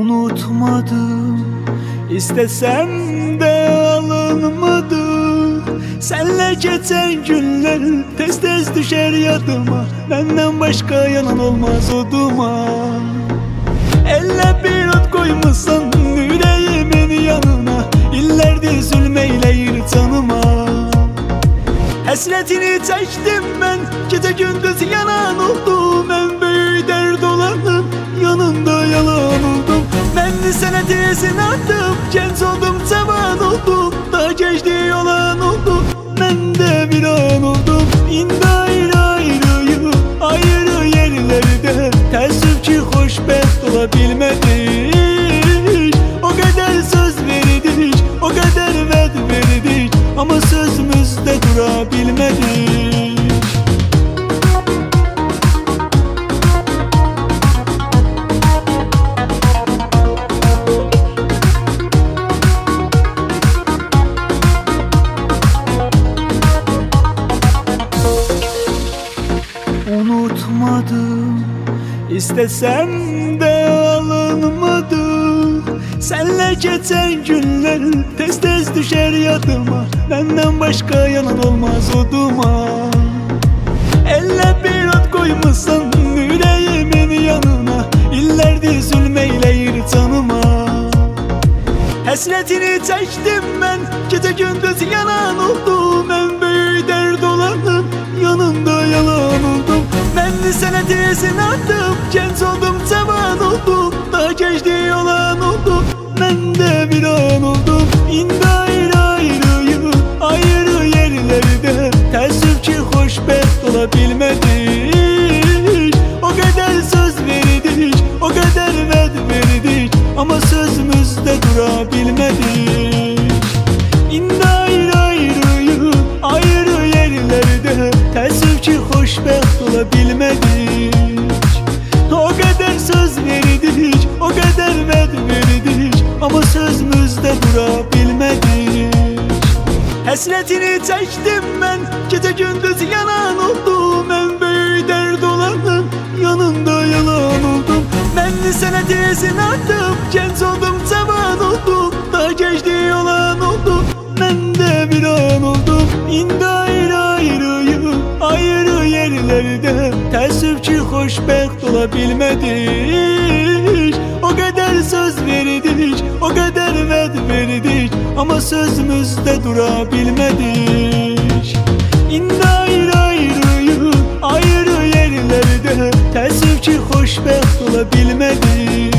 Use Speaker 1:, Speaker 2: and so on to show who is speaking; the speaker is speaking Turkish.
Speaker 1: Unutmadım, istesem de alınmadı. Senle geçen günler tez tez düşer yadıma. Benden başka yanan olmaz oduma. Elle bir ot koymuşsan yüreğimin yanına. İllerdir zulmeyleyir canıma. Hasretini çektim ben, gece gündüz yanan oldum. En büyük dert olanım, yanında yalan oldum. Ben sana tezin attım, genç oldum, cavan oldum. Daha geçti yalan oldum, ben de bir an oldum. İndi ayrı ayrıyım, ayrı yerlerde. Teessüf ki hoşbest olabilmedik. O kadar söz verdik, o kadar ved verdik, ama sözümüzde durabilmedik. Unutmadım, istesem de alınmadı. Senle geçen günler tez tez düşer yadıma. Benden başka yanan olmaz oduma. Elle bir ot koymuşsan yüreğimin yanına. İllerdir zulmeyleyir canıma. Hasretini çektim ben, gece gündüz yanan oldum. En büyük dert olanım, yanında yalan oldum. Ben de sana tezin attım, genç oldum, cavan oldum. Daha geçti yalan oldum, ben de bir an oldum. İndi ayrı ayrıyım, ayrı yerlerde. Teessüf ki hoşbest olabilmedik. O kadar söz verdik, o kadar ved verdik, ama sözümüzde durabilmedik. İndi ayrı ayrıyım, ayrı yerlerde. Teessüf ki hoşbest olabilmedik. O kadar söz verdik, o kadar ved verdik, ama sözümüzde durabilmedik. Hasretini çektim ben, gece gündüz yanan oldum. En büyük dert olanım, yanında yalan oldum. Ben de sana tezin attım, genç oldum, cavan oldum. Daha geçti yalan oldum, ben de bir an oldum. İndi ayrı ayrıyım, ayrı yerlerde. Teessüf ki hoşbest olabilmedik. O kadar söz verdik, o kadar ved verdik, ama sözümüzde durabilmedik. İndi ayrı ayrıyım, ayrı yerlerde. Teessüf ki hoşbest olabilmedik.